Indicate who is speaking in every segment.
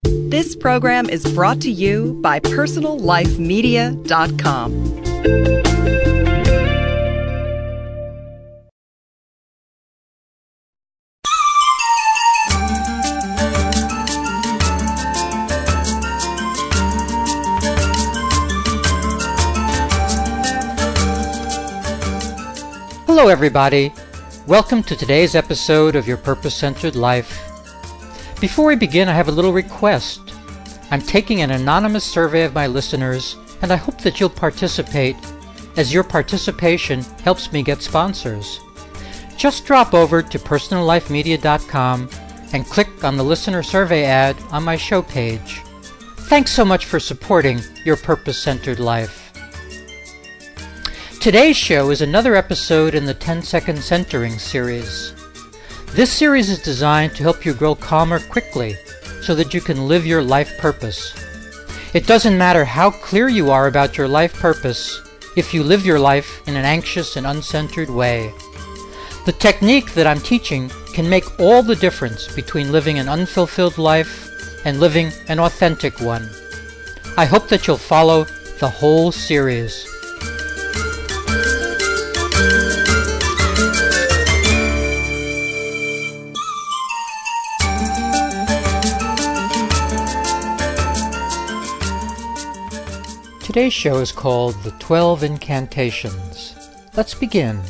Speaker 1: This program is brought to you by PersonalLifeMedia.com.
Speaker 2: Hello everybody, welcome to today's episode of Your Purpose-Centered Life. Before we begin, I have a little request. I'm taking an anonymous survey of my listeners, and I hope that you'll participate, as your participation helps me get sponsors. Just drop over to PersonalLifeMedia.com and click on the listener survey ad on my show page. Thanks so much for supporting Your Purpose-Centered Life. Today's show is another episode in the 10-Second Centering series. This series is designed to help you grow calmer quickly so that you can live your life purpose. It doesn't matter how clear you are about your life purpose if you live your life in an anxious and uncentered way. The technique that I'm teaching can make all the difference between living an unfulfilled life and living an authentic one. I hope that you'll follow the whole series. Today's show is called The 12 Incantations. Let's begin.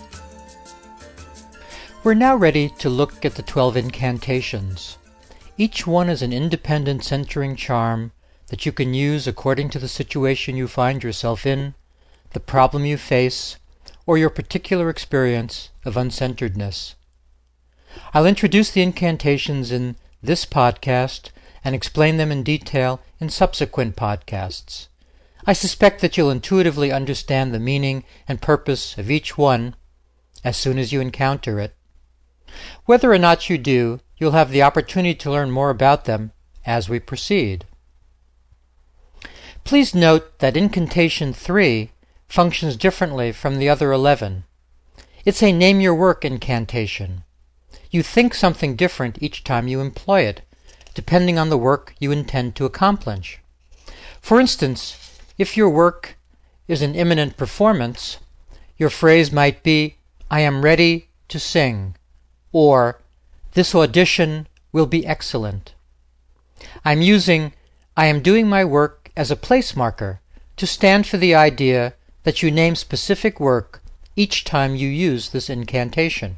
Speaker 2: We're now ready to look at the 12 incantations. Each one is an independent centering charm that you can use according to the situation you find yourself in, the problem you face, or your particular experience of uncenteredness. I'll introduce the incantations in this podcast and explain them in detail in subsequent podcasts. I suspect that you'll intuitively understand the meaning and purpose of each one as soon as you encounter it. Whether or not you do, you'll have the opportunity to learn more about them as we proceed. Please note that Incantation 3 functions differently from the other 11. It's a name your work incantation. You think something different each time you employ it, depending on the work you intend to accomplish. For instance, if your work is an imminent performance, your phrase might be, "I am ready to sing," or "This audition will be excellent." I'm using "I am doing my work" as a place marker to stand for the idea that you name specific work each time you use this incantation.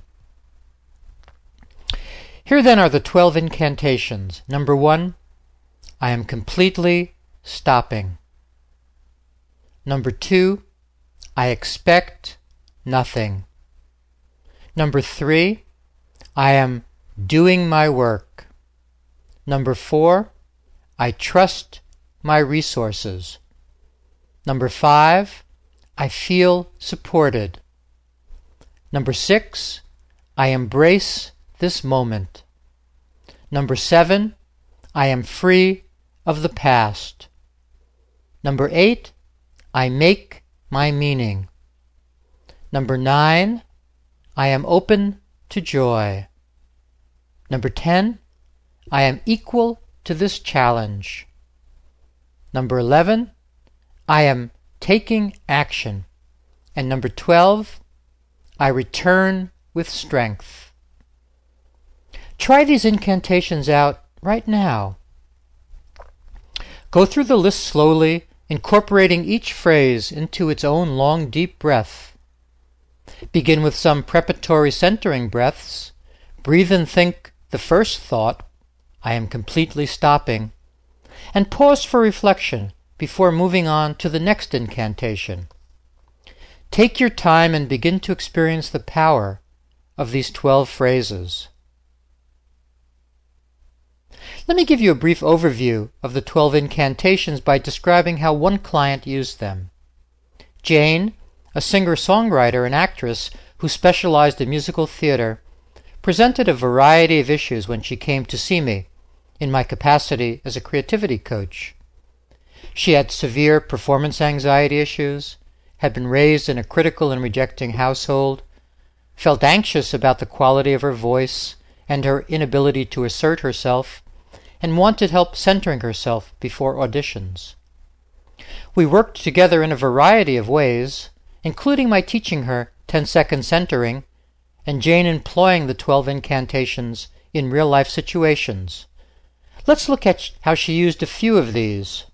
Speaker 2: Here then are the 12 incantations. Number 1, I am completely stopping. Number 2, I expect nothing. Number 3, I am doing my work. Number 4, I trust my resources. Number 5, I feel supported. Number 6, I embrace this moment. Number 7, I am free of the past. Number 8, I make my meaning. Number 9, I am open to joy. Number 10, I am equal to this challenge. Number 11, I am taking action. And number 12, I return with strength. Try these incantations out right now. Go through the list slowly, incorporating each phrase into its own long, deep breath. Begin with some preparatory centering breaths. Breathe and think the first thought, I am completely stopping, and pause for reflection before moving on to the next incantation. Take your time and begin to experience the power of these 12 phrases. Let me give you a brief overview of the 12 incantations by describing how one client used them. Jane, a singer-songwriter and actress who specialized in musical theater, presented a variety of issues when she came to see me in my capacity as a creativity coach. She had severe performance anxiety issues, had been raised in a critical and rejecting household, felt anxious about the quality of her voice and her inability to assert herself, and wanted help centering herself before auditions. We worked together in a variety of ways, including my teaching her 10-second centering and Jane employing the 12 incantations in real-life situations. Let's look at how she used a few of these.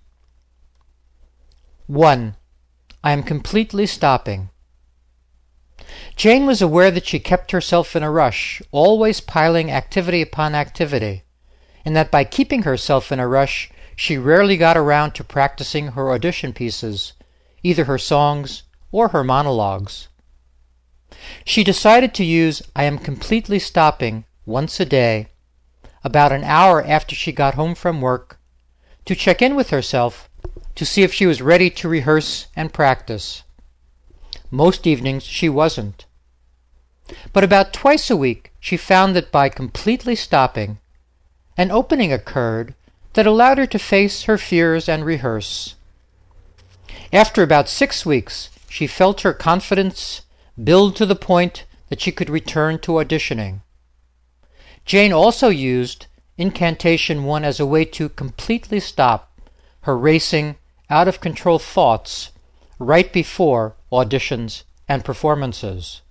Speaker 2: 1. I am completely stopping. Jane was aware that she kept herself in a rush, always piling activity upon activity, and that by keeping herself in a rush, she rarely got around to practicing her audition pieces, either her songs or her monologues. She decided to use I am completely stopping once a day, about an hour after she got home from work, to check in with herself to see if she was ready to rehearse and practice. Most evenings she wasn't. But about twice a week she found that by completely stopping, an opening occurred that allowed her to face her fears and rehearse. After about 6 weeks, she felt her confidence build to the point that she could return to auditioning. Jane also used Incantation 1 as a way to completely stop her racing, out-of-control thoughts right before auditions and performances.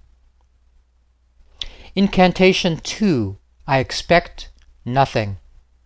Speaker 2: Incantation 2, I expect nothing.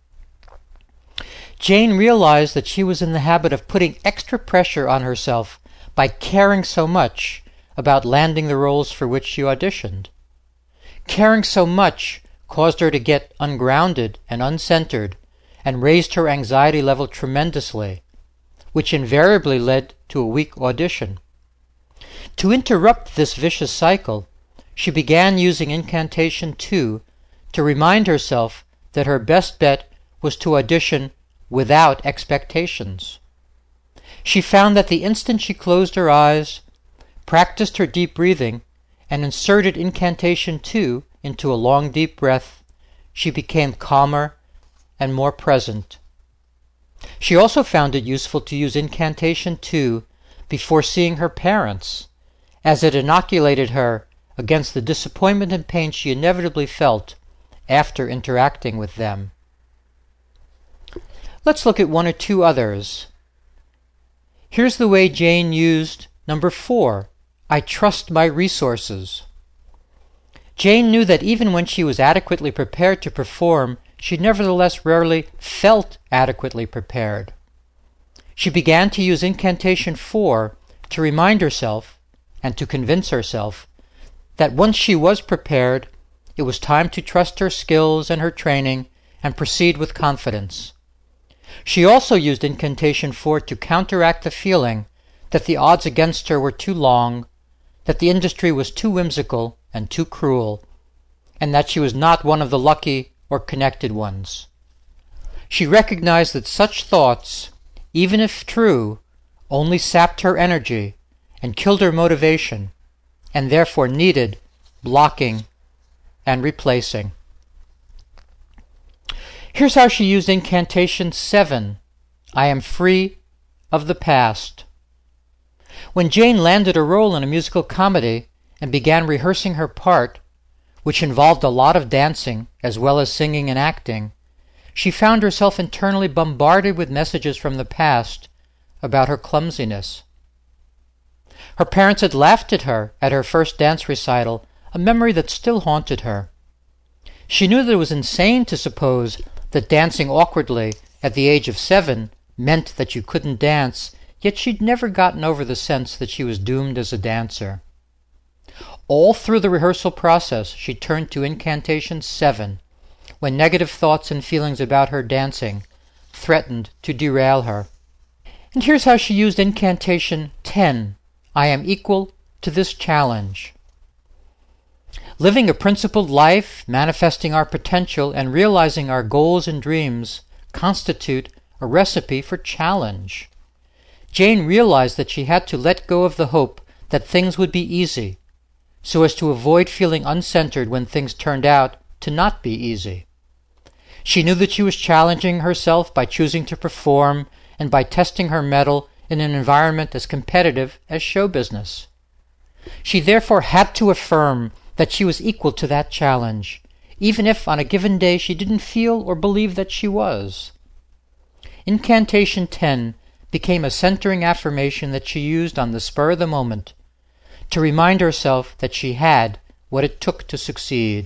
Speaker 2: Jane realized that she was in the habit of putting extra pressure on herself by caring so much about landing the roles for which she auditioned. Caring so much caused her to get ungrounded and uncentered and raised her anxiety level tremendously, which invariably led to a weak audition. To interrupt this vicious cycle, she began using Incantation 2 to remind herself that her best bet was to audition without expectations. She found that the instant she closed her eyes, practiced her deep breathing, and inserted Incantation 2 into a long deep breath, she became calmer and more present. She also found it useful to use Incantation 2 before seeing her parents, as it inoculated her against the disappointment and pain she inevitably felt after interacting with them. Let's look at one or two others. Here's the way Jane used number 4, I trust my resources. Jane knew that even when she was adequately prepared to perform, she nevertheless rarely felt adequately prepared. She began to use Incantation 4 to remind herself, and to convince herself, that once she was prepared, it was time to trust her skills and her training and proceed with confidence. She also used Incantation 4 to counteract the feeling that the odds against her were too long, that the industry was too whimsical and too cruel, and that she was not one of the lucky or connected ones. She recognized that such thoughts, even if true, only sapped her energy and killed her motivation, and therefore needed blocking and replacing. Here's how she used Incantation 7, I am free of the past. When Jane landed a role in a musical comedy and began rehearsing her part, which involved a lot of dancing as well as singing and acting, she found herself internally bombarded with messages from the past about her clumsiness. Her parents had laughed at her first dance recital, a memory that still haunted her. She knew that it was insane to suppose that dancing awkwardly at the age of 7 meant that you couldn't dance, yet she'd never gotten over the sense that she was doomed as a dancer. All through the rehearsal process, she turned to Incantation 7, when negative thoughts and feelings about her dancing threatened to derail her. And here's how she used Incantation 10, I am equal to this challenge. Living a principled life, manifesting our potential, and realizing our goals and dreams constitute a recipe for challenge. Jane realized that she had to let go of the hope that things would be easy, so as to avoid feeling uncentered when things turned out to not be easy. She knew that she was challenging herself by choosing to perform and by testing her mettle in an environment as competitive as show business. She therefore had to affirm that she was equal to that challenge, even if on a given day she didn't feel or believe that she was. Incantation 10 became a centering affirmation that she used on the spur of the moment to remind herself that she had what it took to succeed.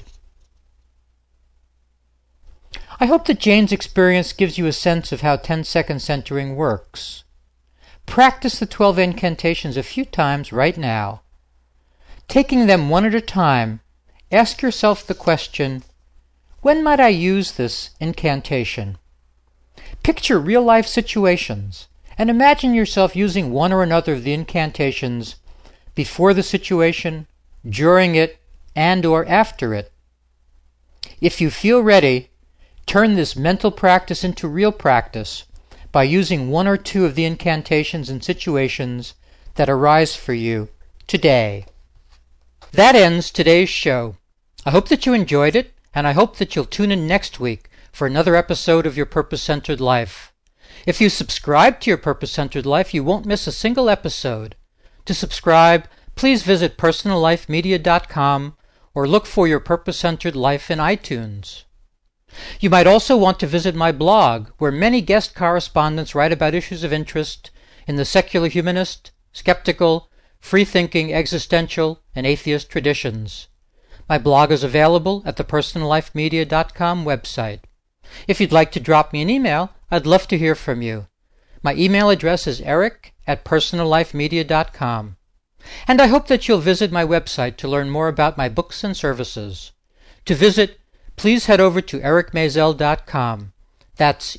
Speaker 2: I hope that Jane's experience gives you a sense of how 10-second centering works. Practice the 12 incantations a few times right now. Taking them one at a time, ask yourself the question, when might I use this incantation? Picture real-life situations and imagine yourself using one or another of the incantations before the situation, during it, and or after it. If you feel ready, turn this mental practice into real practice by using one or two of the incantations in situations that arise for you today. That ends today's show. I hope that you enjoyed it, and I hope that you'll tune in next week for another episode of Your Purpose-Centered Life. If you subscribe to Your Purpose-Centered Life, you won't miss a single episode. To subscribe, please visit personallifemedia.com or look for Your Purpose-Centered Life in iTunes. You might also want to visit my blog, where many guest correspondents write about issues of interest in the secular humanist, skeptical, free-thinking, existential, and atheist traditions. My blog is available at the personallifemedia.com website. If you'd like to drop me an email, I'd love to hear from you. My email address is eric@personallifemedia.com. And I hope that you'll visit my website to learn more about my books and services. To visit, please head over to ericmaisel.com. That's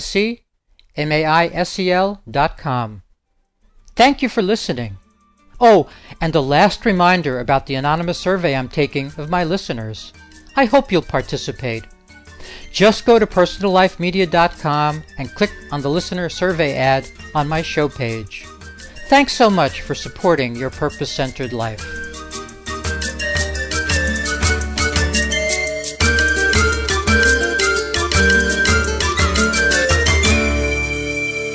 Speaker 2: ERICMAISEL.com. Thank you for listening. Oh, and a last reminder about the anonymous survey I'm taking of my listeners. I hope you'll participate. Just go to personallifemedia.com and click on the listener survey ad on my show page. Thanks so much for supporting Your Purpose-Centered Life.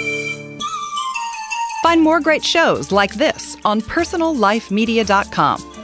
Speaker 1: Find more great shows like this on personallifemedia.com.